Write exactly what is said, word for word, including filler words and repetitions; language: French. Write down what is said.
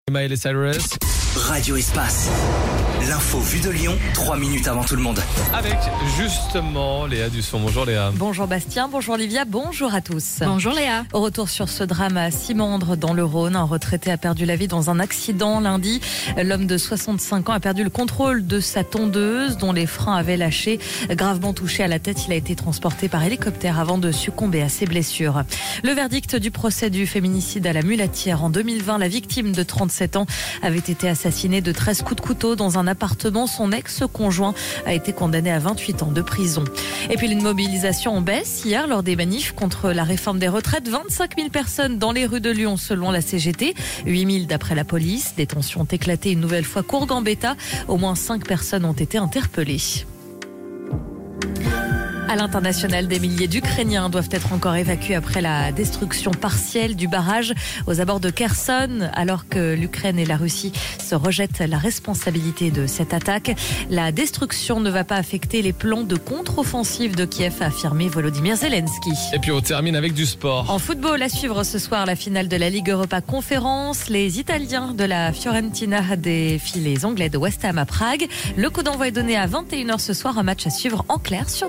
Miley Cyrus. Radio Espace. L'info vue de Lyon, trois minutes avant tout le monde. Avec justement Léa Dusson. Bonjour Léa. Bonjour Bastien, bonjour Olivia, bonjour à tous. Bonjour Léa. Au retour sur ce drame à Simandre dans le Rhône, un retraité a perdu la vie dans un accident lundi. L'homme de soixante-cinq ans a perdu le contrôle de sa tondeuse dont les freins avaient lâché. Gravement touché à la tête, il a été transporté par hélicoptère avant de succomber à ses blessures. Le verdict du procès du féminicide à la Mulatière en deux mille vingt, la victime de trente-sept ans avait été assassinée de treize coups de couteau dans un appartement. Son ex-conjoint a été condamné à vingt-huit ans de prison. Et puis une mobilisation en baisse hier lors des manifs contre la réforme des retraites. vingt-cinq mille personnes dans les rues de Lyon selon la C G T, huit mille d'après la police. Des tensions ont éclaté une nouvelle fois cours Gambetta. Au moins cinq personnes ont été interpellées. À l'international, des milliers d'Ukrainiens doivent être encore évacués après la destruction partielle du barrage aux abords de Kherson, alors que l'Ukraine et la Russie se rejettent la responsabilité de cette attaque. La destruction ne va pas affecter les plans de contre-offensive de Kiev, a affirmé Volodymyr Zelensky. Et puis on termine avec du sport. En football, à suivre ce soir la finale de la Ligue Europa Conférence. Les Italiens de la Fiorentina défient les Anglais de West Ham à Prague. Le coup d'envoi est donné à vingt et une heures ce soir, un match à suivre en clair sur